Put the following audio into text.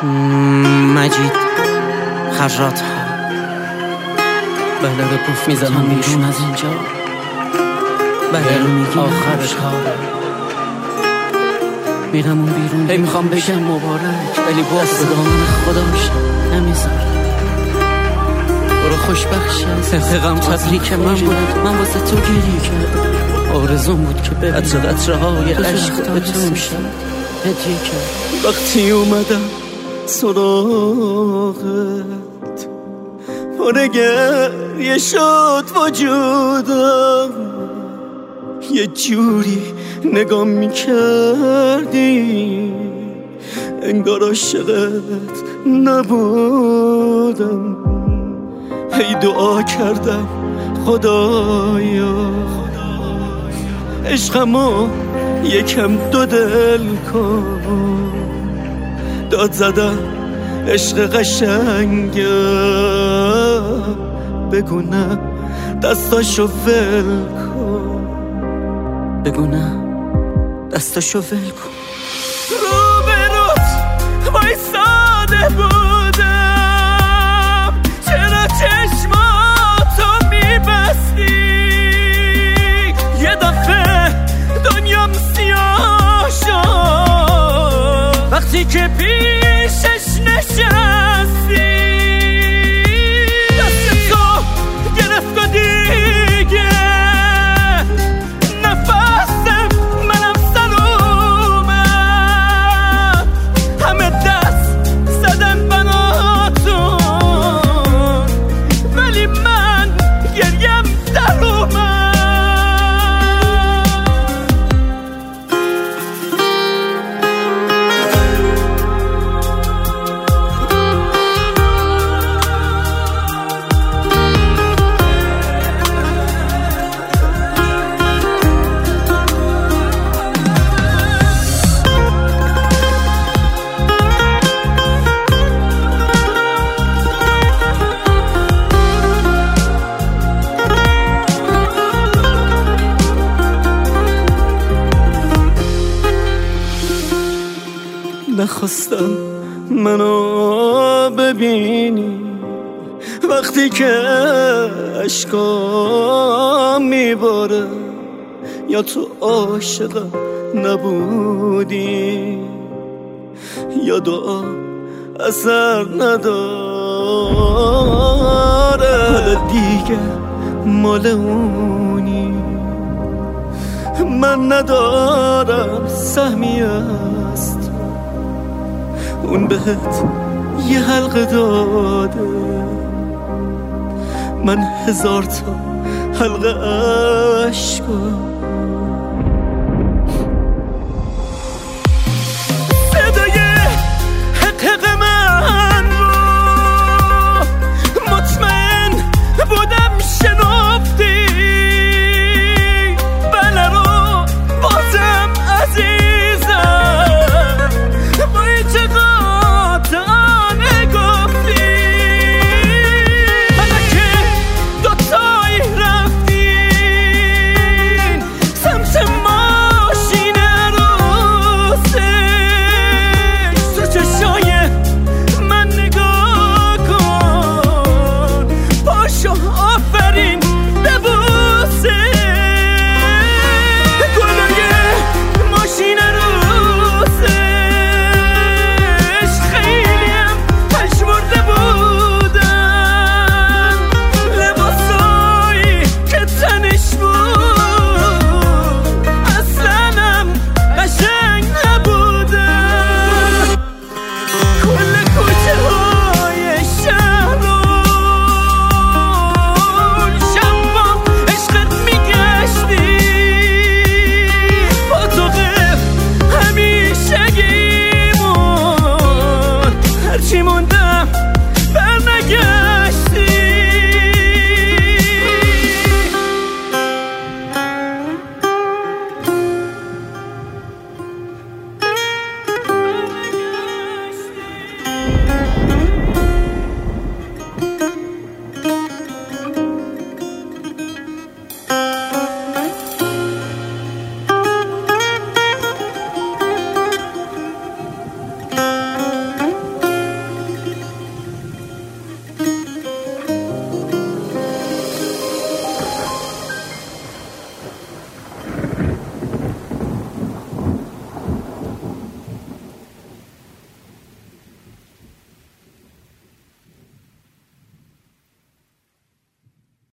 مجید خرات ها بله به پوف میزنم بیرون از اینجا. بله میگی آخر کاره میرم اون بیرون. هی میخوام بگم مبارک ولی باز به دامن خدا میشم نمیذاره. برو خوشبخت شم سخقم تبریک من بود. من واسه تو گریه کردم. آرزون بود که ببینم قطره های عشق به تو میشم هدیه کرد. وقتی اومدم سراغت پر گریه شد وجودم. یه جوری نگاه میکردی انگار عاشقت نبودم. هی دعا کردم خدایا عشقمو یکم دو دل کن. داد زدم عشق قشنگه بگو نه دستاشو ول کن. بگو نه دستاشو ول کن. رو به روت وایساده بودم چرا چشماتو میبستی. یه دفعه دنیام سیاه شد وقتی که پیشش نشستی. دست تو گرفت و دیگه نفسم منم سر اومد. همه دست زدن بناتون ولی من گریم در اومد. نخواستم منو ببینی وقتی که اشکام میباره. یا تو عاشقم نبودی یا دعا اثر نداره. حالا دیگه مال اونی من ندارم سهمی است. اون بهت یه حلقه داده من 1000 تا حلقه عشقم